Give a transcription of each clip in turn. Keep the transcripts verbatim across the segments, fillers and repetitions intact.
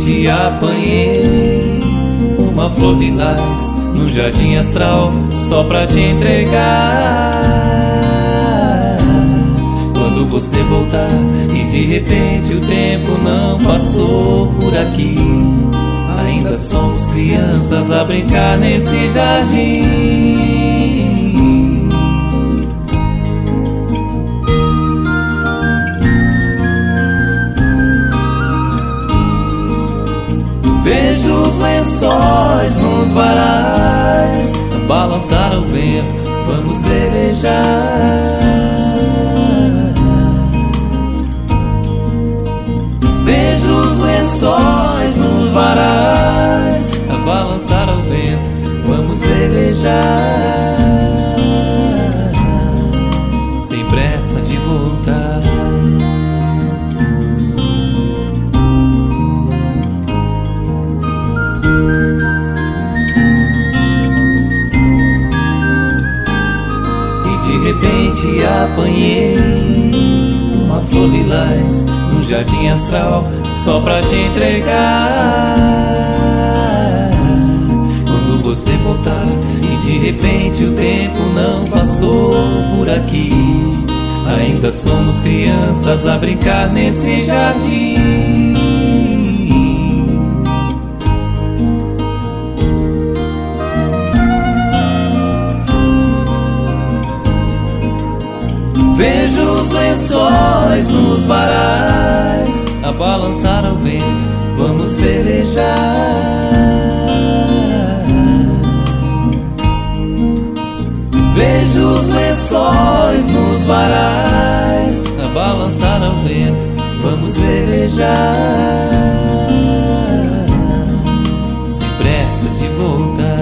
repente apanhei uma flor lilás num jardim astral só pra te entregar. Quando você voltar e de repente o tempo não passou por aqui, ainda somos crianças a brincar nesse jardim. Vejo os lençóis nos varais balançar ao vento, vamos velejar. Vejo os lençóis nos varais balançar ao vento, vamos velejar. Sem pressa de voltar. De repente apanhei uma flor lilás num jardim astral só pra te entregar. Quando você voltar e de repente o tempo não passou por aqui, ainda somos crianças a brincar nesse jardim. Vejo os lençóis nos varais a balançar ao vento, vamos velejar. Vejo os lençóis nos varais a balançar ao vento, vamos velejar. Sem pressa de voltar.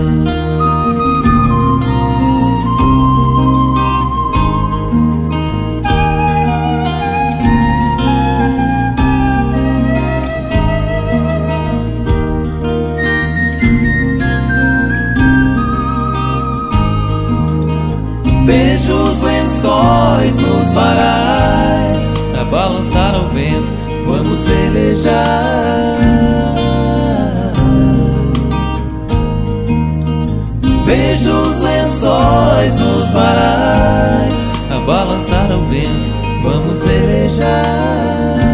Vejo os lençóis nos varais a balançar ao vento, vamos velejar. Vejo os lençóis nos varais a balançar ao vento, vamos velejar.